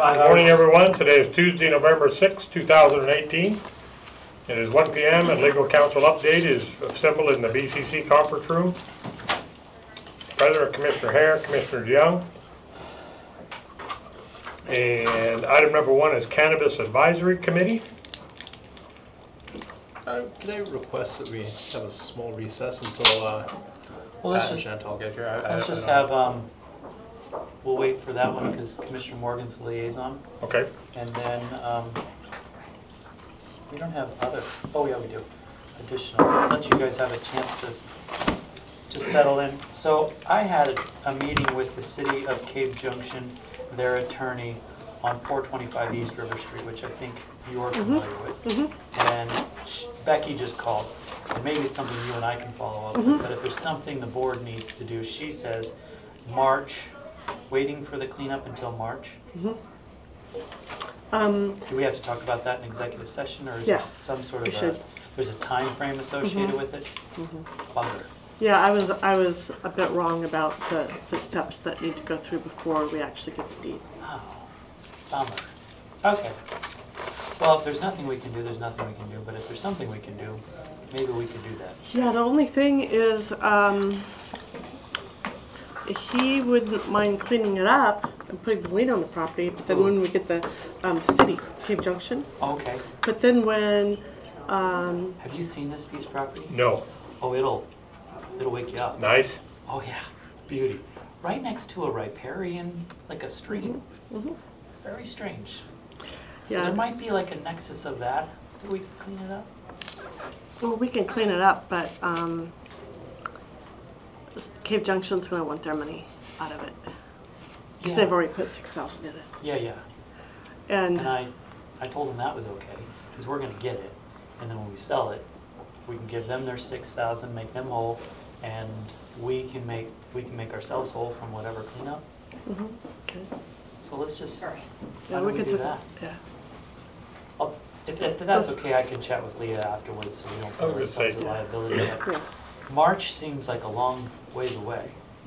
Good morning, everyone. Today is Tuesday, November 6, 2018. It is 1 p.m. and legal counsel update is assembled in the BCC conference room. President Commissioner Hare, Commissioner Young. And item number 1 is Cannabis Advisory Committee. Can I request that we have a small recess until Well, let's just Chantal get here? let's just have we'll wait for that one because Commissioner Morgan's the liaison, Okay. and then we don't have other. Oh yeah, we do. Additional. I'll let you guys have a chance to just settle in. So I had a meeting with the City of Cave Junction, their attorney, on 425 East River Street, which I think you are familiar with. And Becky just called. And maybe it's something you and I can follow up with, but if there's something the board needs to do, she says March, waiting for the cleanup until March. Do we have to talk about that in executive session, or is there some sort of there's a time frame associated with it? Bummer. Yeah, I was a bit wrong about the steps that need to go through before we actually get the deed. Oh, bummer. Okay. Well, if there's nothing we can do, there's nothing we can do. But if there's something we can do, maybe we could do that. Yeah, the only thing is he wouldn't mind cleaning it up and putting the lien on the property, but then when we get the city, Cave Junction. Okay. But then when... Have you seen this piece of property? No. Oh, it'll wake you up. Nice. Oh yeah, beauty. Right next to a riparian, like a stream. Very strange. So Yeah. there might be like a nexus of that we can clean it up. Well, we can clean it up, but Cave Junction's going to want their money out of it. Because they've already put $6,000 in it. Yeah, yeah. And I told them that was okay, because we're going to get it. And then when we sell it, we can give them their $6,000, make them whole, and we can make ourselves whole from whatever cleanup. okay. So let's just Yeah, why don't we do that. Yeah. If that's okay, I can chat with Leah afterwards, so we don't put ourselves in liability. Yeah. March seems like a long ways away.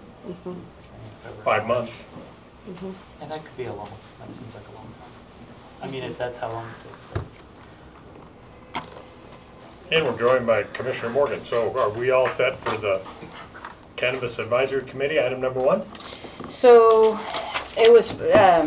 5 months. And that could be that seems like a long time. I mean, if that's how long it takes. And we're joined by Commissioner Morgan. So are we all set for the Cannabis Advisory Committee, item number 1? So it was,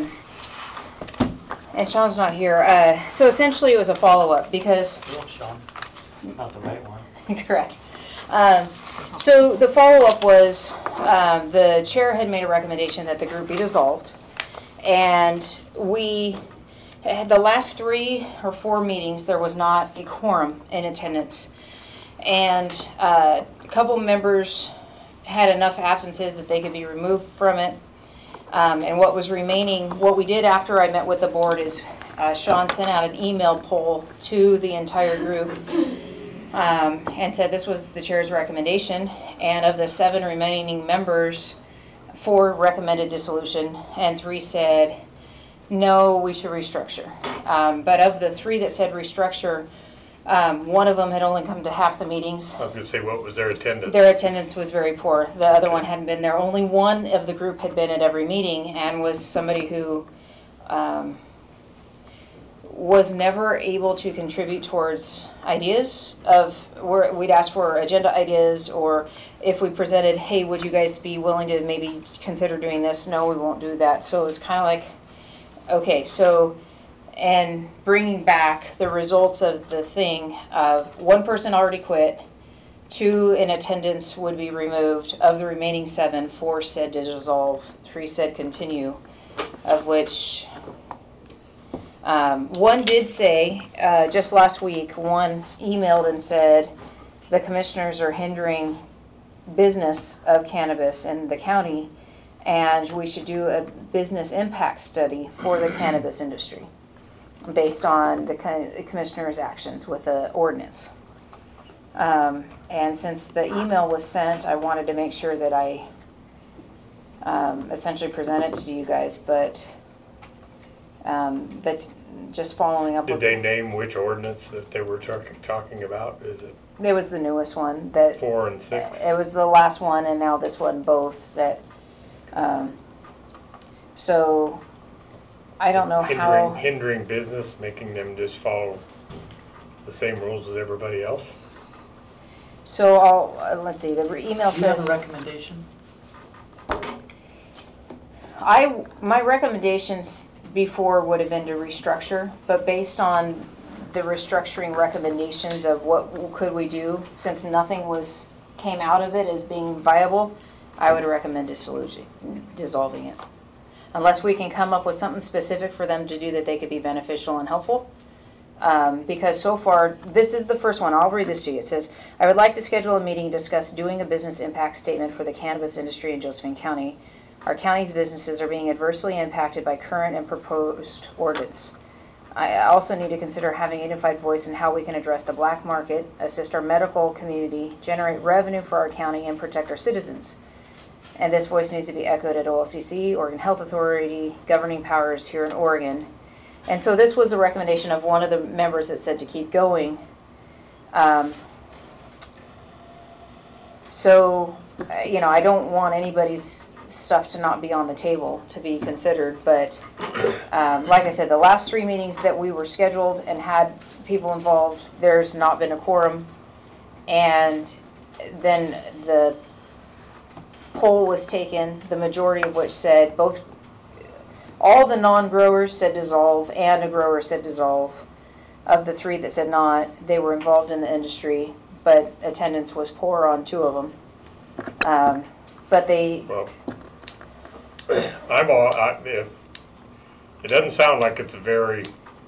and Sean's not here. So essentially it was a follow-up because... Oh, Sean, not the right one. Correct. So the follow-up was the chair had made a recommendation that the group be dissolved. And the last 3 or 4 meetings, there was not a quorum in attendance. And a couple members had enough absences that they could be removed from it. And what was remaining, what we did after I met with the board is Sean sent out an email poll to the entire group and said this was the chair's recommendation. And of the 7 remaining members, 4 recommended dissolution and 3 said, no, we should restructure. But of the 3 that said restructure, one of them had only come to half the meetings. I was going to say, what was their attendance? Their attendance was very poor. The other one hadn't been there. Only one of the group had been at every meeting and was somebody who was never able to contribute towards ideas we'd ask for agenda ideas, or if we presented, hey, would you guys be willing to maybe consider doing this? No, we won't do that. So it was kind of like, okay, so, and bringing back the results of the thing, 1 person already quit, 2 in attendance would be removed. Of the remaining 7, 4 said to dissolve, 3 said continue, of which 1 did say, just last week, 1 emailed and said the commissioners are hindering business of cannabis in the county, and we should do a business impact study for the cannabis industry based on the commissioner's actions with the ordinance. And since the email was sent, I wanted to make sure that I essentially present it to you guys, but that just following up Did they name which ordinance that they were talking about? Is it? It was the newest one that 4 and 6. It was the last one, and now this one both. That so I don't know how, Hindering business, making them just follow the same rules as everybody else? so let's see, the email Do you have a says, recommendation? my recommendations before would have been to restructure, but based on the restructuring recommendations of what could we do, since nothing came out of it as being viable, I would recommend dissolving it. Unless we can come up with something specific for them to do that they could be beneficial and helpful. Because so far, this is the first one, I'll read this to you. It says, I would like to schedule a meeting to discuss doing a business impact statement for the cannabis industry in Josephine County. Our county's businesses are being adversely impacted by current and proposed ordinance. I also need to consider having a unified voice in how we can address the black market, assist our medical community, generate revenue for our county, and protect our citizens. And this voice needs to be echoed at OLCC, Oregon Health Authority, governing powers here in Oregon. And so this was the recommendation of one of the members that said to keep going. I don't want anybody's stuff to not be on the table to be considered, but like I said, the last 3 meetings that we were scheduled and had people involved, there's not been a quorum. And then the poll was taken, the majority of which said all the non-growers said dissolve and a grower said dissolve. Of the 3 that said not, they were involved in the industry, but attendance was poor on 2 of them. Well, if it doesn't sound like it's they're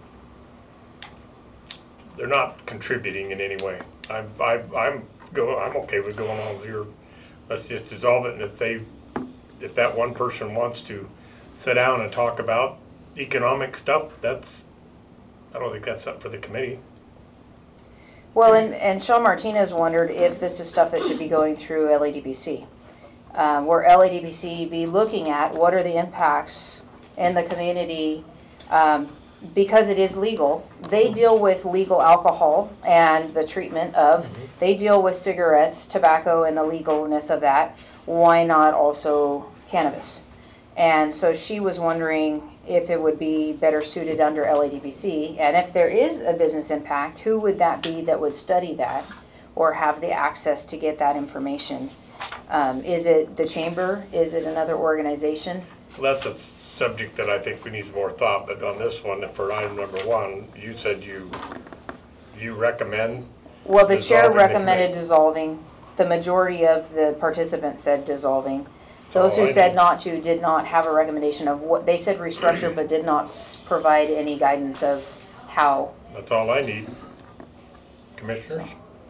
not contributing in any way. I'm okay with going on with let's just dissolve it, and if that one person wants to sit down and talk about economic stuff, I don't think that's up for the committee. Well, and Sean Martinez wondered if this is stuff that should be going through LADBC. Where LADBC be looking at what are the impacts in the community, because it is legal. They deal with legal alcohol and the treatment of, they deal with cigarettes, tobacco, and the legalness of that. Why not also cannabis? And so she was wondering if it would be better suited under LADBC, and if there is a business impact, who would that be that would study that or have the access to get that information? Is it the chamber? Is it another organization? Well, that's a subject that I think we need more thought, but on this one, for item number 1, you said you recommend. Well, the chair dissolving the recommended committee. dissolving. The majority of the participants said dissolving. Those all who I said need. not to did not have a recommendation of what, they said restructure, but did not provide any guidance of how. That's all I need. Commissioners?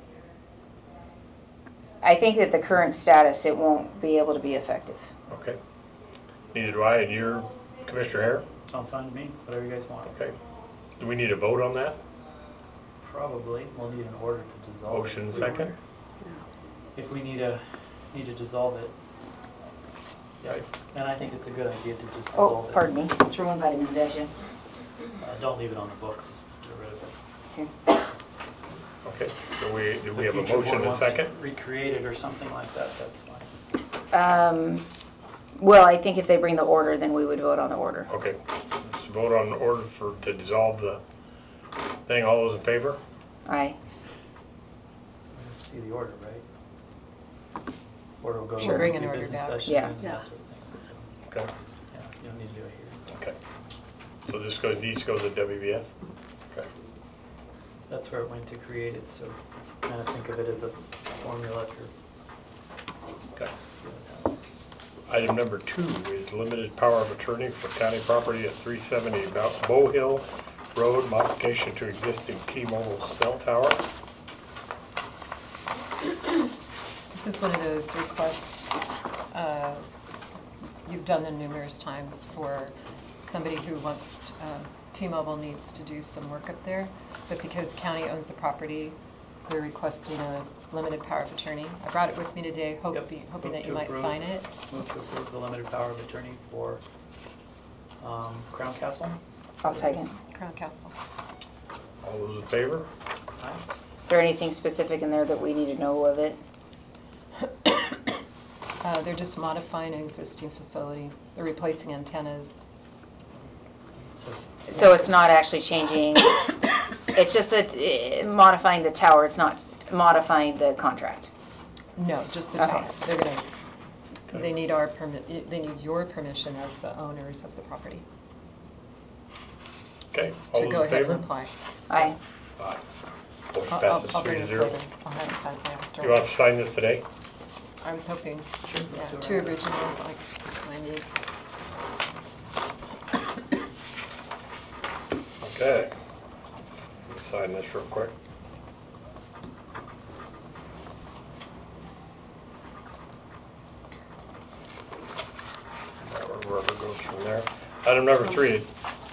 I think that the current status, it won't be able to be effective. Okay. Neither do I, and you're Commissioner Hare? Sounds fine to me, whatever you guys want. Okay. Do we need a vote on that? Probably, we'll need an order to dissolve it. Motion second? If we need to dissolve it. Yeah, Right. and I think it's a good idea to just Oh, dissolve it. pardon me, through immunization. Don't leave it on the books, get rid of it. Okay. Do we If have the a future motion board and a wants to second? recreate it or something like that, that's fine. Well, I think if they bring the order, then we would vote on the order. Okay. Let's vote on the order to dissolve the thing. All those in favor? Aye. Let's see the order, right? Order will go to Sure. Bring an the order business back. session Yeah. and Yeah. that sort of thing. So, Okay. yeah, you don't need to do it here. Okay. So this needs to go to WBS? Okay. That's where it went to create it, so kind of think of it as a formula for. Okay. Item number 2 is limited power of attorney for county property at 370 Bow Hill Road, modification to existing T-Mobile cell tower. This is one of those requests, you've done them numerous times for somebody who wants, T-Mobile needs to do some work up there, but because the county owns the property, we're requesting a limited power of attorney. I brought it with me today, Yep. hoping Move that you to might approve. sign it. Move to approve the limited power of attorney for Crown Castle. I'll second. Crown Castle. All those in favor? Aye. Is there anything specific in there that we need to know of it? They're just modifying an existing facility. They're replacing antennas. So it's not actually changing, it's just that modifying the tower, it's not modifying the contract. No, just the Okay. top. They need our permit, they need your permission as the owners of the property Okay, all to those go in ahead and favor? apply. Aye. Aye. Motion I'll passes I'll 3 bring to this 0. later. I'll have it signed after. You want to sign this today? I was hoping, Sure, yeah, let's do it 2 right now. originals, I need. Okay. Let me sign this real quick. Wherever goes from there. Item number 3.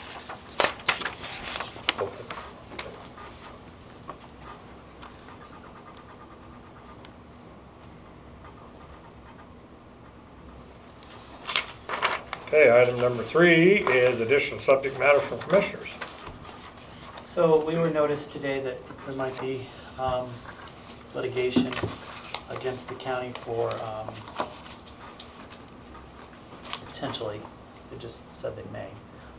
Okay, item number 3 is additional subject matter from commissioners. So we were noticed today that there might be litigation against the county for potentially, they just said they may,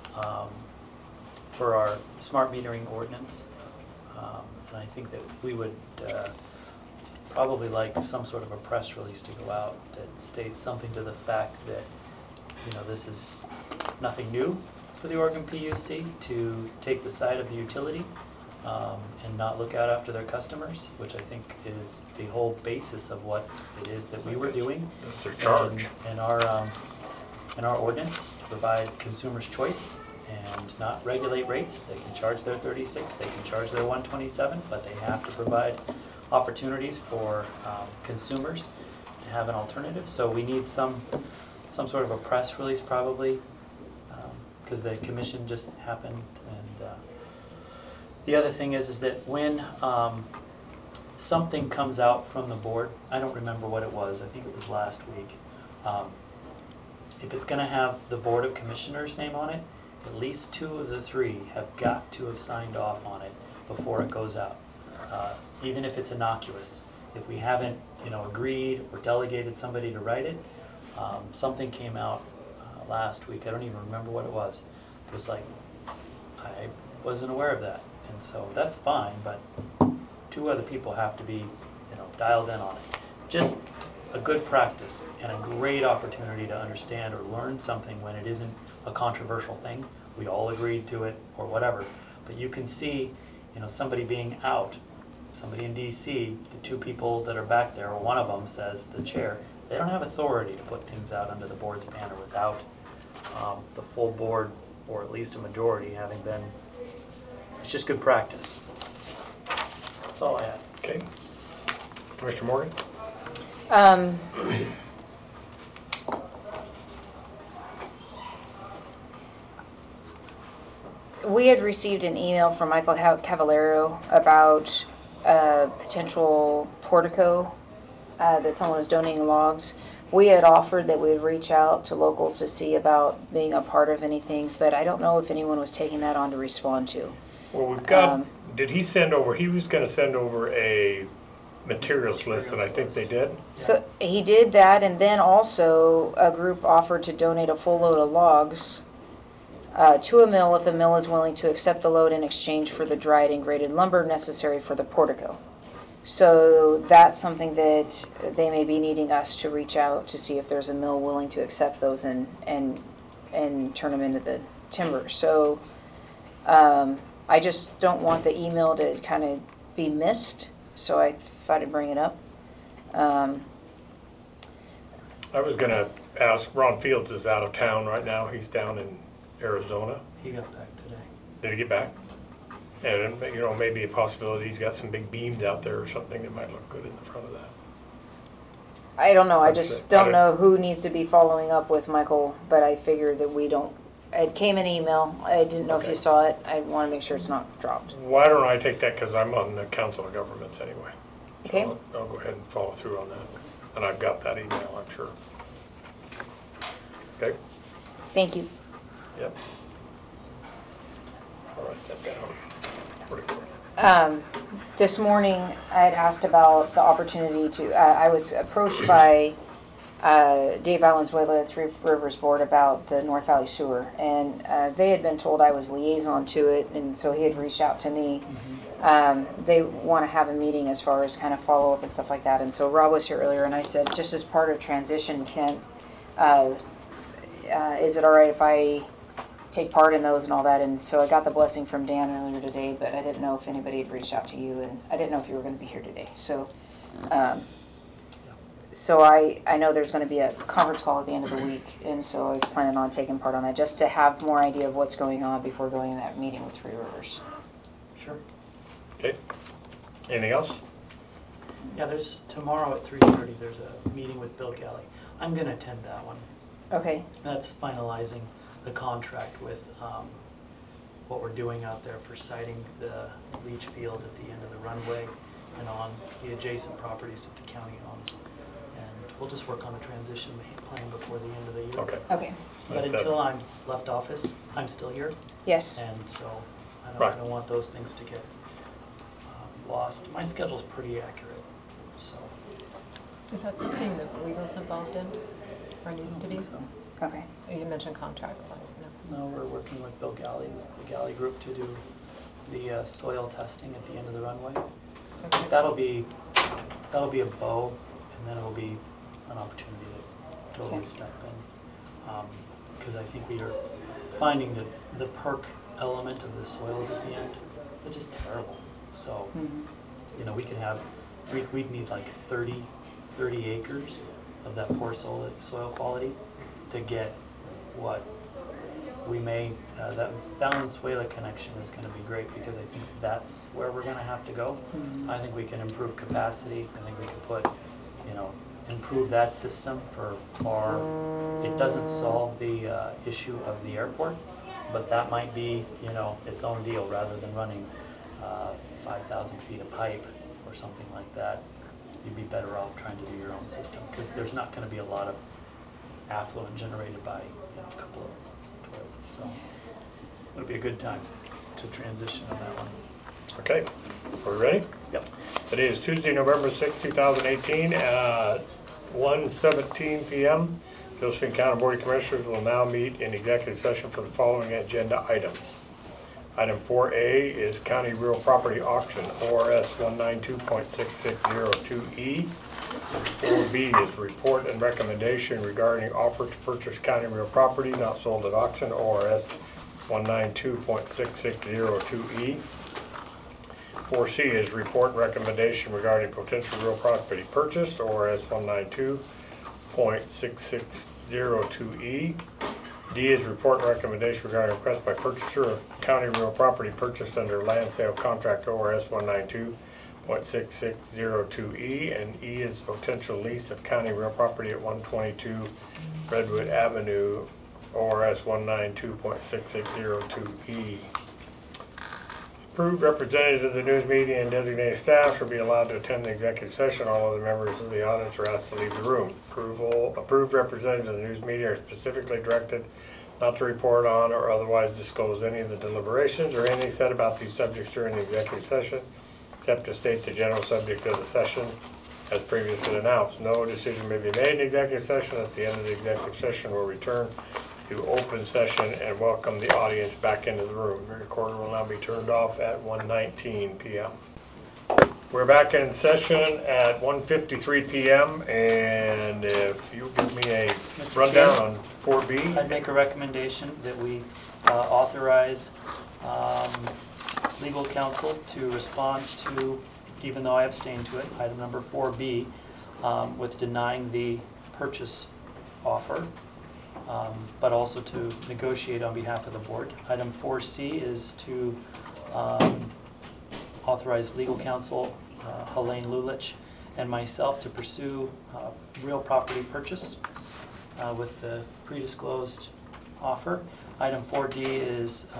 for our smart metering ordinance. And I think that we would probably like some sort of a press release to go out that states something to the fact that, you know, this is nothing new for the Oregon PUC to take the side of the utility and not look out after their customers, which I think is the whole basis of what it is that we were doing. That's their charge. In our ordinance, to provide consumers choice and not regulate rates. They can charge their 36, they can charge their 127, but they have to provide opportunities for consumers to have an alternative. So we need some sort of a press release probably, because the commission just happened. And the other thing is that when something comes out from the board, I don't remember what it was, I think it was last week. If it's gonna have the Board of Commissioners' name on it, at least 2 of the 3 have got to have signed off on it before it goes out. Even if it's innocuous, if we haven't, you know, agreed or delegated somebody to write it, something came out last week, I don't even remember what it was. It was like, I wasn't aware of that, and so that's fine, but 2 other people have to be, you know, dialed in on it. Just a good practice and a great opportunity to understand or learn something when it isn't a controversial thing. We all agreed to it or whatever, but you can see, you know, somebody being out, somebody in DC, the 2 people that are back there, or one of them says, the chair, they don't have authority to put things out under the board's banner without the full board, or at least a majority, having been, it's just good practice. That's all I had. Okay. Commissioner Morgan? We had received an email from Michael Cavallero about a potential portico that someone was donating logs. We had offered that we would reach out to locals to see about being a part of anything, but I don't know if anyone was taking that on to respond to. Well, we've got, did he send over, he was gonna send over a materials list, and I think they did. So he did that, and then also a group offered to donate a full load of logs to a mill if a mill is willing to accept the load in exchange for the dried and graded lumber necessary for the portico. So that's something that they may be needing us to reach out to see if there's a mill willing to accept those and turn them into the timber. So I just don't want the email to kind of be missed, so I thought I'd bring it up. I was gonna ask, Ron Fields is out of town right now, he's down in Arizona. He got back today. Did he get back? And, you know, maybe a possibility he's got some big beams out there or something that might look good in the front of that. I don't know, I That's just it. I don't know who needs to be following up with Michael, but I figured that we don't, it came an email, I didn't know if Okay. you saw it, I want to make sure it's not dropped. Why don't I take that, because I'm on the Council of Governments anyway. So Okay. I'll go ahead and follow through on that. And I've got that email, I'm sure. Okay? Thank you. Yep. I'll write that down. Pretty quick. This morning, I had asked about the opportunity to, I was approached by Dave Valenzuela, Three Rivers Board, about the North Valley Sewer. And they had been told I was liaison to it, and so he had reached out to me. They want to have a meeting as far as kind of follow up and stuff like that. And so Rob was here earlier, and I said, just as part of transition, Kent, is it all right if I take part in those and all that? And so I got the blessing from Dan earlier today, but I didn't know if anybody had reached out to you, and I didn't know if you were going to be here today. So, I know there's going to be a conference call at the end of the week, and so I was planning on taking part on that, just to have more idea of what's going on before going to that meeting with Three Rivers. Sure. Okay. Anything else? Yeah, there's tomorrow at 3:30, there's a meeting with Bill Kelly. I'm gonna attend that one. Okay. That's finalizing the contract with what we're doing out there for siting the leach field at the end of the runway and on the adjacent properties that the county owns. And we'll just work on a transition plan before the end of the year. Okay. Okay. But until I'm left office, I'm still here. Yes. And so I Right. don't want those things to get lost. My schedule's pretty accurate, so. Is that something that legal's involved in, or needs to be? Okay. You mentioned contracts, I don't know. No, we're working with Bill Galley, the Galley Group, to do the soil testing at the end of the runway. Okay. That'll be a bow, and then it'll be an opportunity to totally Okay. step in. Because I think we are finding that the perk element of the soils at the end, they're just terrible. So, you know, we could have, we'd need like 30 acres of that poor soil quality to get what we may, that Valenzuela connection is going to be great, because I think that's where we're going to have to go. I think we can improve capacity. I think we can put, you know, improve that system for far. It doesn't solve the issue of the airport, but that might be, you know, its own deal, rather than running 5,000 feet of pipe or something like that. You'd be better off trying to do your own system, because there's not going to be a lot of affluent generated by, you know, a couple of toilets. So it'll be a good time to transition on that one. Okay. Are we ready? Yep. Today is Tuesday, November 6, 2018 at 1:17 p.m. Josephine County Board of Commissioners will now meet in executive session for the following agenda items. Item 4A is County Real Property Auction, ORS 192.6602E. 4B is Report and Recommendation regarding offer to purchase county real property not sold at auction, ORS 192.6602E. 4C is Report and Recommendation regarding potential real property purchased, ORS 192.6602E. D is Report and Recommendation regarding request by purchaser of county real property purchased under land sale contract, ORS 192.6602E. And E is potential lease of county real property at 122 Redwood Avenue, ORS 192.6602E. Approved representatives of the news media and designated staff shall be allowed to attend the executive session. All other members of the audience are asked to leave the room. Approved representatives of the news media are specifically directed not to report on or otherwise disclose any of the deliberations or anything said about these subjects during the executive session, except to state the general subject of the session as previously announced. No decision may be made in executive session. At the end of the executive session, we'll return to open session and welcome the audience back into the room. The recorder will now be turned off at 1:19 p.m. We're back in session at 1:53 p.m. and if you give me a Mr. rundown Chair, on 4B. I'd make a recommendation that we authorize legal counsel to respond to, even though I abstained to it, item number 4B, with denying the purchase offer, but also to negotiate on behalf of the board. Item 4C is to authorize legal counsel, Helene Lulich, and myself to pursue real property purchase with the pre-disclosed offer. Item 4D is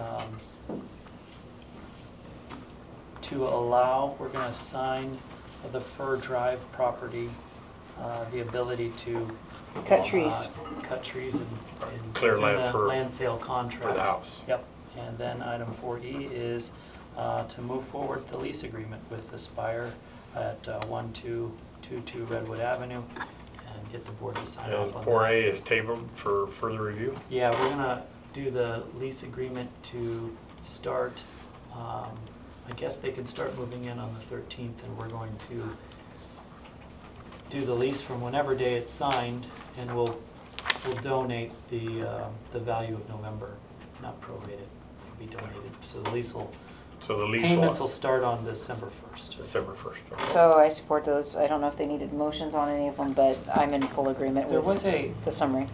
to allow, we're going to assign the Fur Drive property the ability to Cut trees. Cut trees and Clear within land the for- land sale contract. For the house. Yep. And then item 4E is to move forward the lease agreement with Aspire at 1222 Redwood Avenue. And and get the board to sign off And on that. 4A is tabled for further review. Yeah, we're gonna do the lease agreement to start, I guess they could start moving in on the 13th, and we're going to do the lease from whenever day it's signed, and we'll donate the value of November, not prorate it, it'll be donated. So the lease will, So the lease payments will will, start on December 1st. December 1st. So I support those. I don't know if they needed motions on any of them, but I'm in full agreement There with was a, the summary.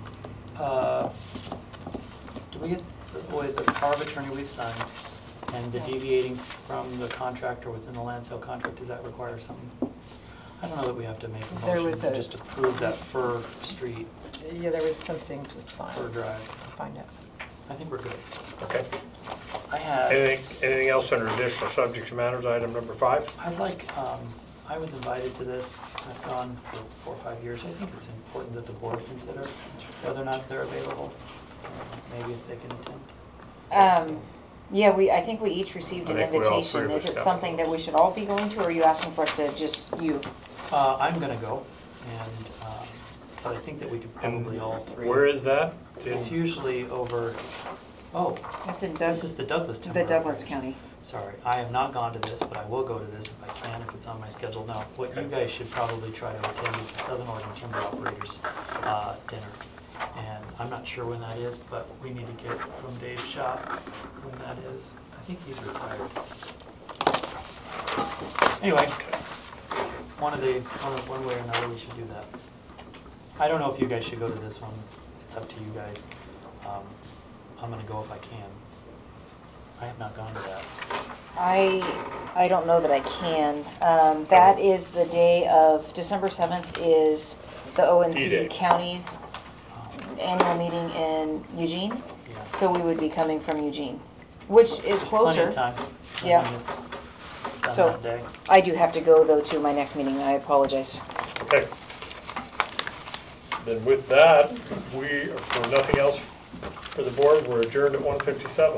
do we get, with the power of attorney we've signed, and the deviating from the contract or within the land sale contract, does that require something? I don't know that we have to make a There motion was to a- just approve that Fir Street, Yeah, there was something to sign. Fir Drive. I'll find out. I think we're good. Okay. I had, Anything else under additional subjects and matters, item number 5? I'd like, I was invited to this, I've gone for 4 or 5 years. I think it's important that the board consider whether or not they're available, maybe if they can attend. Yeah, I think we each received an I think we all three invitation. of Is us it got something one. that we should all be going to, or are you asking for us to just you? I'm gonna go, and, but I think that we could probably all three. Where is that? It's usually over, oh, It's in this is the Douglas the Timber. Douglas Operation. County. Sorry, I have not gone to this, but I will go to this if I can, if it's on my schedule now. What you guys should probably try to attend is the Southern Oregon Timber Operators dinner. And I'm not sure when that is, but we need to get from Dave Schott when that is. I think he's retired. Anyway, one way or another, we should do that. I don't know if you guys should go to this one. It's up to you guys. I'm gonna go if I can. I have not gone to that. I don't know that I can. That is the day of, December 7th is the E-Day. ONC County's annual meeting in Eugene. Yeah. So we would be coming from Eugene, which is There's plenty closer. of time. Yeah. I mean, it's done So- that day. I do have to go though to my next meeting. I apologize. Okay. Then with that, we, for nothing else for the board, we're adjourned at 1:57.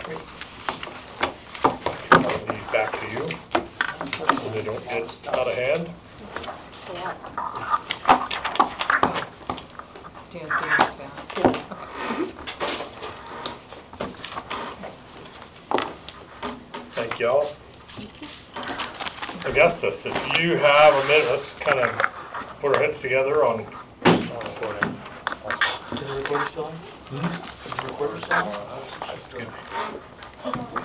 I'll leave these back to you, so they don't get out of hand. Dan's getting this back. Thank y'all. Augustus, if you have a minute, let's kind of put our heads together on. Is the recorder still on? Is the recorder still on?